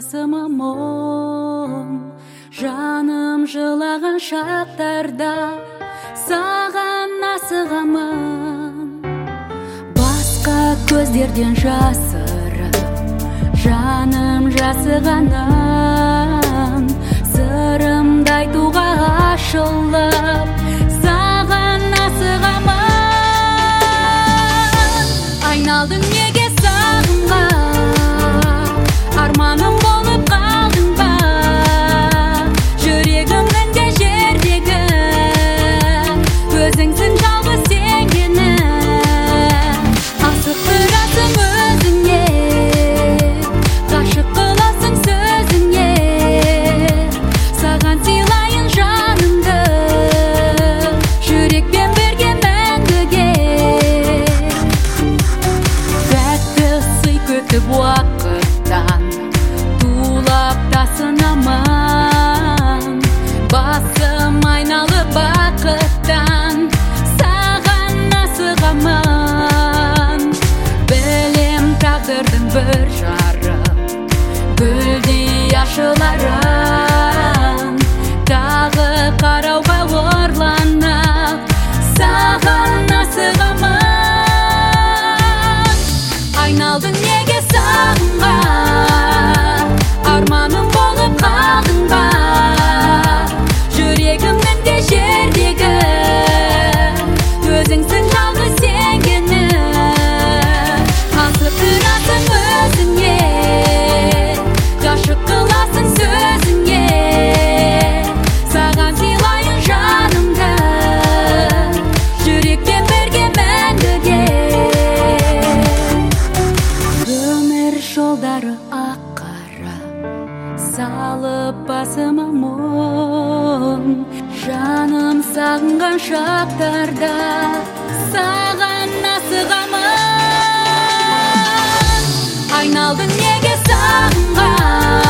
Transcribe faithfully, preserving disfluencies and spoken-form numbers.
басыма мұң, жаным жылаған шақтарда саған асығамын. Басқа көздерден жасырып, жаным жасығанын, сырымды айтуға ашылып, саған асығамын. Айналдың неге сағынға, арманым болып қалдың ба, жүрегімнің де жердегі өзіңсің жалғыз сенгені. Асықтырасың өзіңе, ғашық қыласың сөзіңе, саған сыйлайын жанымды, жүрекпен бірге мәңгіге. Тәтті сый күтіп уақыттан тулап тасынамын, басым айналып бақыттан саған асығамын. Білем тағдырдың бір жарым гүлдей ашыларын, тағы қарауға орланып саған асығамын. Айналдың неге сағынға, арманым болып қалдың ба, жүрегімнің де жердегі өзіңсің жалғыз сенгені. Асықтырасың өзіңе, ғашық қыласың сөзіңе, саған сыйлайын жанымды, жүрекпен бірге мәңгіге. Өмір жолдары ақ-қара салып басыма мұң, жаным сағынған шақтарда саған асығамын. Айналдың неге сағынға,